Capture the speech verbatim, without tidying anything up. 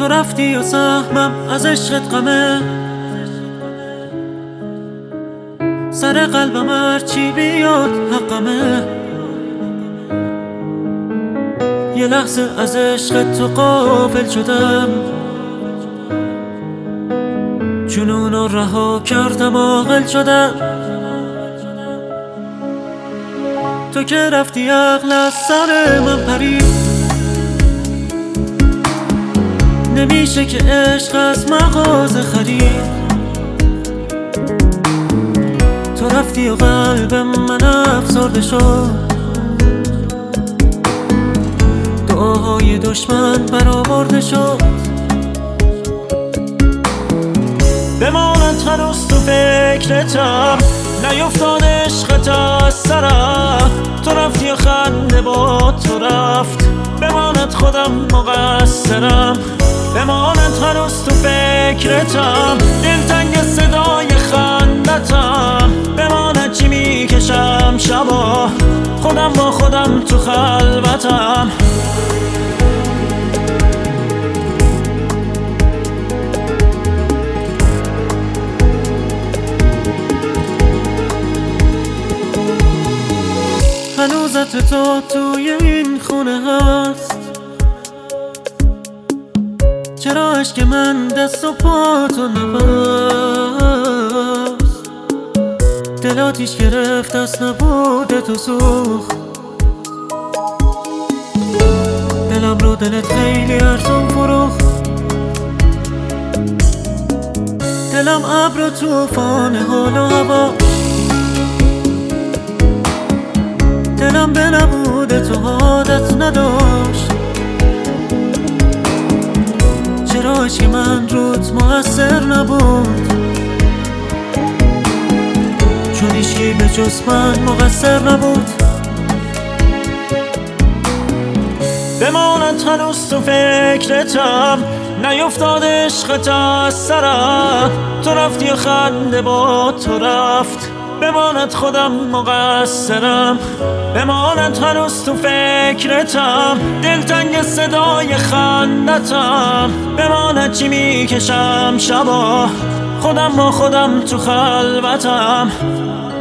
تو رفتی و سهمم از عشقت غمه، سر قلبم هرچی بیاد حقمه. یه لحظه از عشقت تو غافل شدم، جنون رو رها کردم عاقل شدم. تو که رفتی عقل از سر من پرید، نمیشه که عشق از مغازه خرید. تو رفتی و قلب من افسرده شد، دعاهای دشمن برآورده شد. بماند هنوز تو فکرتم، نیفتاد عشقت از سرم. تو رفتی و خنده با تو رفت، بماند خودم مقصرم. بماند هنوز تو فکرتم، دلتنگ صدای خندتم. بماند چی میکشم شبا، خودم با خودم تو خلوتم. هنوزت تو توی این خونه هست، چرا عشق من دست و پا تو نبست؟ دل آتیش گرفت از نبود تو سوخت، دلم رو دلت خیلی ارزون فروخت. دلم ابر و طوفان حال و هوا، دلم به نبود تو عادت نداشت. چرا عشق من روت مؤثر نبود؟ چون هیچکی به جز من مقصر نبود. بماند هنوز تو فکرتم، نیفتاد عشقت از سرم. تو رفتی و خنده با تو رفت، بماند خودم مقصرم. بماند هنوز تو فکرتم، دلتنگ صدای خندتم. بماند چی میکشم شبا، خودم با خودم تو خلوتم.